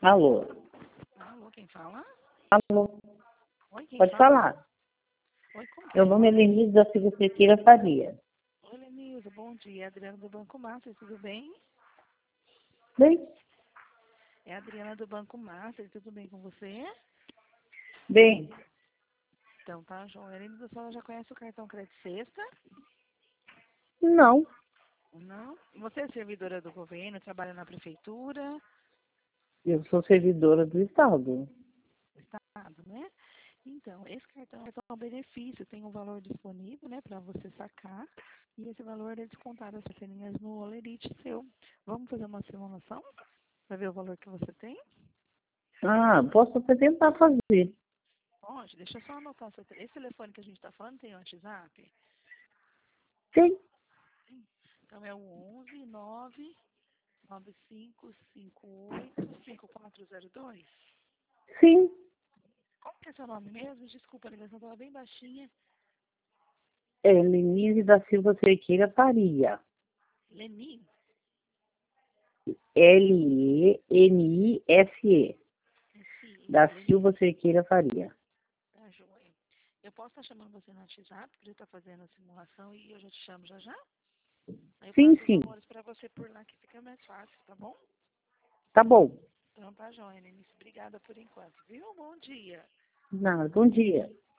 Alô? Alô, quem fala? Alô? Oi, quem Pode fala? falar. Oi, como Meu nome é Lenise da Silva Cerqueira Faria. Oi, Lenilza, bom dia. É a Adriana do Banco Master, tudo bem? Bem? É a Adriana do Banco Master, tudo bem com você? Bem? Então tá, João. Lenilza, a senhora já conhece o cartão Crédito Sexta? Não. Não? Você é servidora do governo, trabalha na prefeitura? Eu sou servidora do Estado. Estado, né? Então, esse cartão é um benefício, tem um valor disponível, né, para você sacar, e esse valor é descontado as parcelinhas no Olerite seu. Vamos fazer uma simulação para ver o valor que você tem? Posso até tentar fazer. Pode, deixa eu só anotar. Esse telefone que a gente está falando tem WhatsApp? Tem? Então é o 11 9 9558 5402. Sim. Como que é seu nome mesmo? Desculpa, a ligação estava bem baixinha. É Lenise da Silva Cerqueira Faria. Lenin? Lenise. Sim, Da Lenin. Silva Cerqueira Faria. Tá, joia. Eu posso estar chamando você no WhatsApp, porque ele está fazendo a simulação e eu já te chamo já já? Aí eu Sim, passo os sim. valores para você por lá, que fica mais fácil, tá bom? Tá bom. Então tá, joia, Lenice. Obrigada por enquanto, viu? Bom dia. Nada. Bom dia.